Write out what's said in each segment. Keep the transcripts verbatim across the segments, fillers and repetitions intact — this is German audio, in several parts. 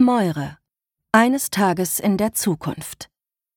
Moire. Eines Tages in der Zukunft.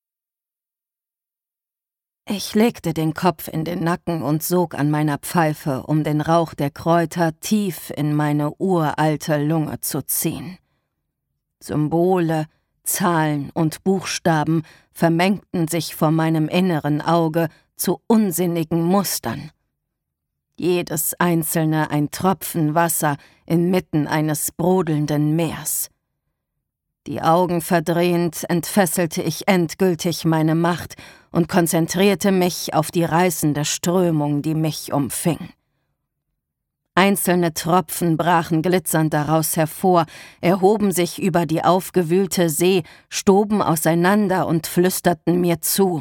Ich legte den Kopf in den Nacken und sog an meiner Pfeife, um den Rauch der Kräuter tief in meine uralte Lunge zu ziehen. Symbole, Zahlen und Buchstaben vermengten sich vor meinem inneren Auge zu unsinnigen Mustern. Jedes einzelne ein Tropfen Wasser inmitten eines brodelnden Meers. Die Augen verdrehend entfesselte ich endgültig meine Macht und konzentrierte mich auf die reißende Strömung, die mich umfing. Einzelne Tropfen brachen glitzernd daraus hervor, erhoben sich über die aufgewühlte See, stoben auseinander und flüsterten mir zu.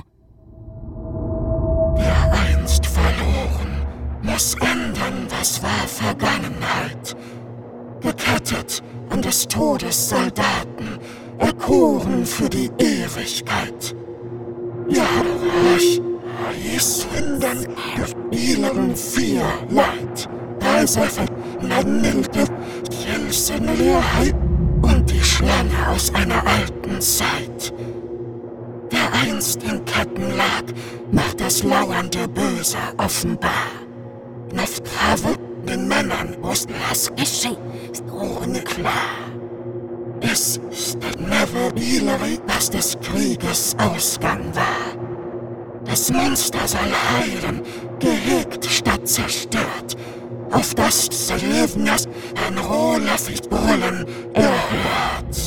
Der einst verloren muss ändern, was war Vergangenheit. Gekettet an des Todes Soldaten, erkoren für die Ewigkeit. Ja, ich hieß hindern, gefielen vier Leid. Reisefe, Nanilde, Jelsen Leerheit und die Schlange aus einer alten Zeit. Wer einst in Ketten lag, macht das lauernde Böse offenbar. Naftrave, den Männern wussten das geschieht, ist ohne klar. Es ist never Billeri, was des Krieges Ausgang war. Das Monster soll heilen, gehegt statt zerstört, auf das Selevnias ein rohlafig Brüllen erhört.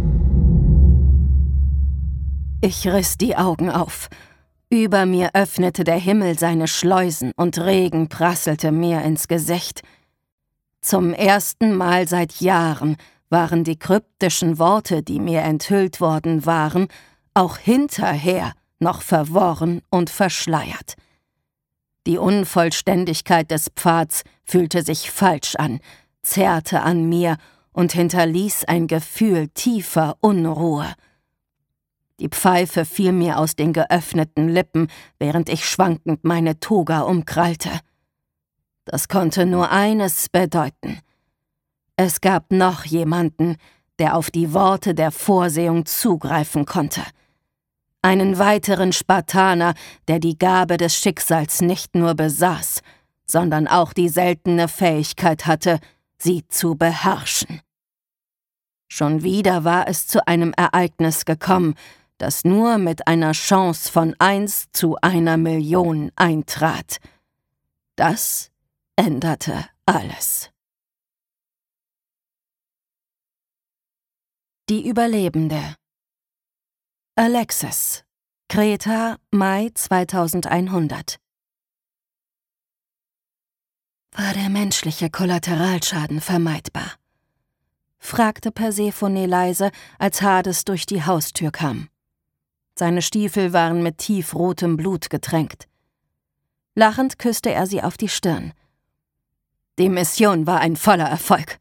Ich riss die Augen auf. Über mir öffnete der Himmel seine Schleusen und Regen prasselte mir ins Gesicht. Zum ersten Mal seit Jahren waren die kryptischen Worte, die mir enthüllt worden waren, auch hinterher noch verworren und verschleiert. Die Unvollständigkeit des Pfads fühlte sich falsch an, zerrte an mir und hinterließ ein Gefühl tiefer Unruhe. Die Pfeife fiel mir aus den geöffneten Lippen, während ich schwankend meine Toga umkrallte. Das konnte nur eines bedeuten. Es gab noch jemanden, der auf die Worte der Vorsehung zugreifen konnte. Einen weiteren Spartaner, der die Gabe des Schicksals nicht nur besaß, sondern auch die seltene Fähigkeit hatte, sie zu beherrschen. Schon wieder war es zu einem Ereignis gekommen, das nur mit einer Chance von eins zu einer Million eintrat. Das änderte alles. Die Überlebende. Alexis, Kreta, Mai zweitausendeinhundert. War der menschliche Kollateralschaden vermeidbar? Fragte Persephone leise, als Hades durch die Haustür kam. Seine Stiefel waren mit tiefrotem Blut getränkt. Lachend küsste er sie auf die Stirn. Die Mission war ein voller Erfolg.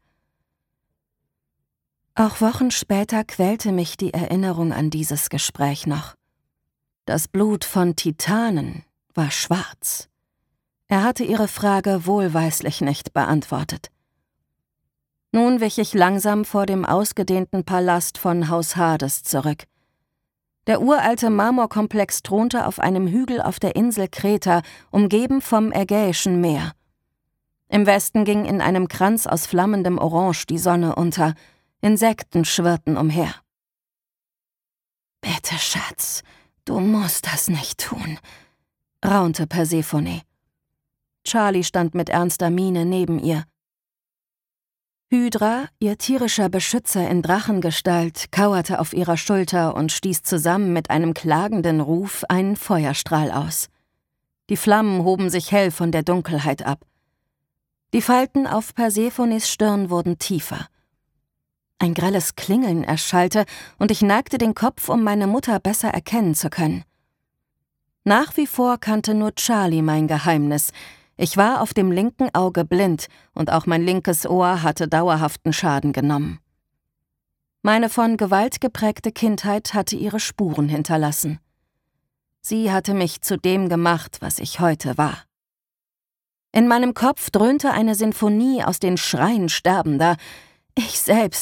Auch Wochen später quälte mich die Erinnerung an dieses Gespräch noch. Das Blut von Titanen war schwarz. Er hatte ihre Frage wohlweislich nicht beantwortet. Nun wich ich langsam vor dem ausgedehnten Palast von Haus Hades zurück. Der uralte Marmorkomplex thronte auf einem Hügel auf der Insel Kreta, umgeben vom Ägäischen Meer. Im Westen ging in einem Kranz aus flammendem Orange die Sonne unter. Insekten schwirrten umher. »Bitte, Schatz, du musst das nicht tun«, raunte Persephone. Charlie stand mit ernster Miene neben ihr. Hydra, ihr tierischer Beschützer in Drachengestalt, kauerte auf ihrer Schulter und stieß zusammen mit einem klagenden Ruf einen Feuerstrahl aus. Die Flammen hoben sich hell von der Dunkelheit ab. Die Falten auf Persephones Stirn wurden tiefer. Ein grelles Klingeln erschallte, und ich neigte den Kopf, um meine Mutter besser erkennen zu können. Nach wie vor kannte nur Charlie mein Geheimnis. Ich war auf dem linken Auge blind, und auch mein linkes Ohr hatte dauerhaften Schaden genommen. Meine von Gewalt geprägte Kindheit hatte ihre Spuren hinterlassen. Sie hatte mich zu dem gemacht, was ich heute war. In meinem Kopf dröhnte eine Sinfonie aus den Schreien Sterbender. Ich selbst